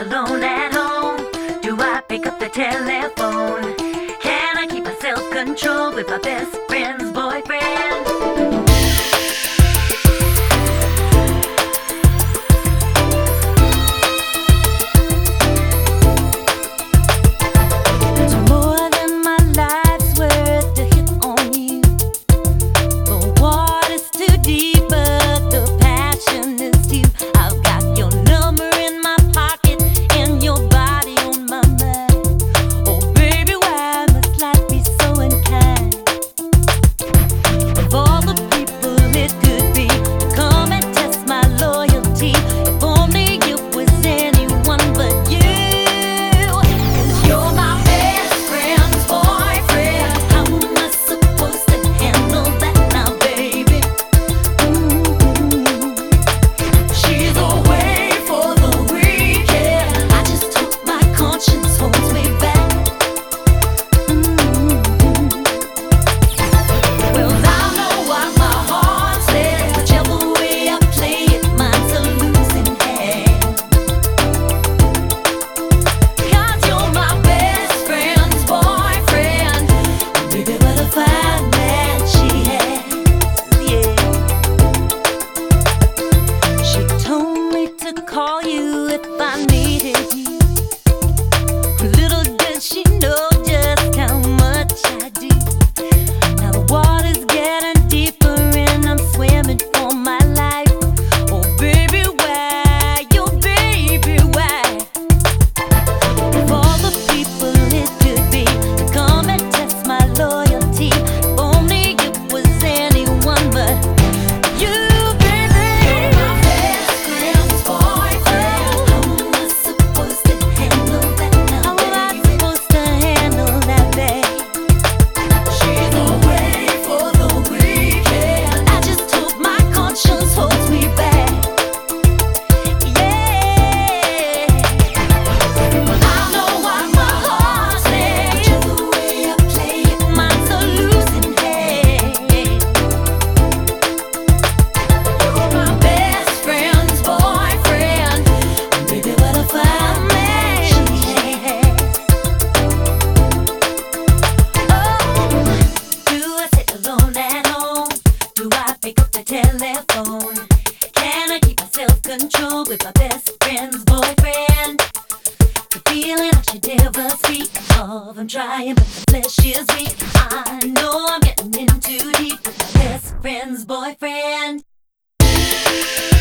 alone at home? Do I pick up the telephone? Can I keep my self-control with my best friend's boyfriend? Call you if I needed you. Little did she know just how much I do. Now the water's getting deeper and I'm swimming for my life. Oh baby, why? Yo baby, why? Of all the people it could be to come and test my loyalty, if only it was anyone but you. Telephone. Can I keep my self-control with my best friend's boyfriend? The feeling I should never speak of. I'm trying, but the flesh is weak. I know I'm getting in too deep with my best friend's boyfriend.